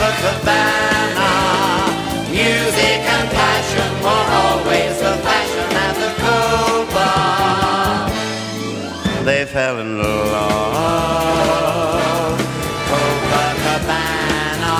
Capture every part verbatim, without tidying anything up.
Copacabana. Music and passion were always the fashion at the Copa. They fell in love. Copacabana.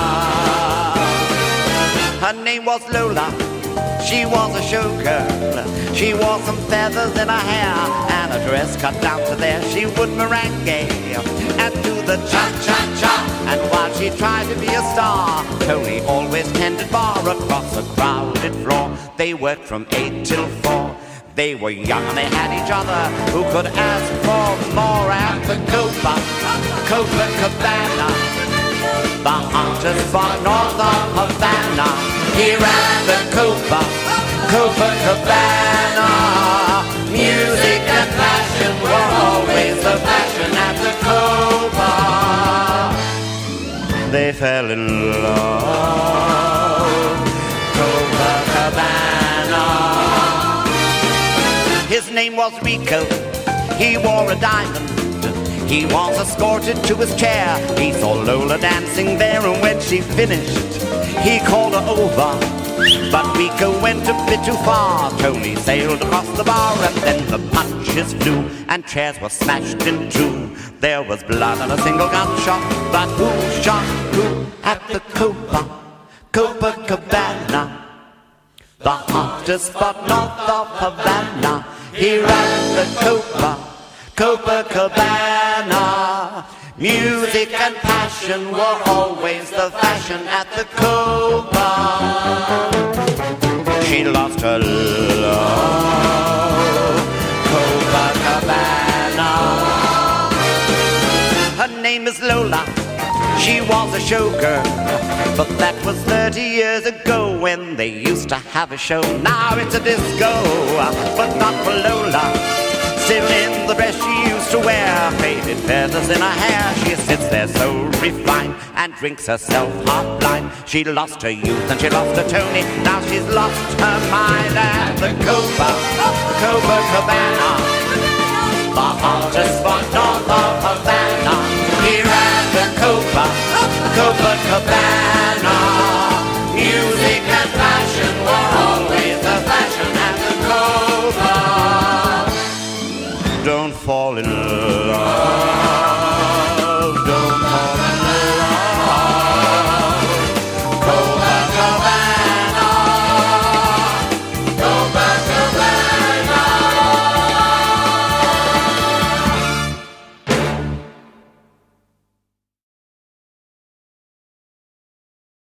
Her name was Lola. She was a showgirl. She wore some feathers in her hair and a dress cut down to there. She would merengue and do the cha-cha-cha. And while she tried to be a star, Tony always tended bar across a crowded floor. They worked from eight till four. They were young and they had each other. Who could ask for more at the Copa, Copacabana, the hottest spot north of Havana? Here at the Copa, Copacabana, music and fashion were always the fashion at the Copa. They fell in love. Copacabana. His name was Rico. He wore a diamond. He was escorted to his chair. He saw Lola dancing there, and when she finished, he called her over. But Rico went a bit too far. Tony sailed across the bar, and then the punches flew, and chairs were smashed in two. There was blood and a single gunshot, but who shot who at the Copa, Copacabana, the hottest spot north of Havana? Here at the Copa, Copacabana, music and passion were always the fashion at the Copa. She lost her love, Copacabana. Her name is Lola. She was a showgirl, but that was thirty years ago when they used to have a show. Now it's a disco, but not for Lola. Still in the dress she used to wear, faded feathers in her hair. She sits there so refined and drinks herself half blind. She lost her youth and she lost her Tony. Now she's lost her mind at the Copa, Copacabana, the hottest spot north of Havana. Here at the Copa, Copacabana.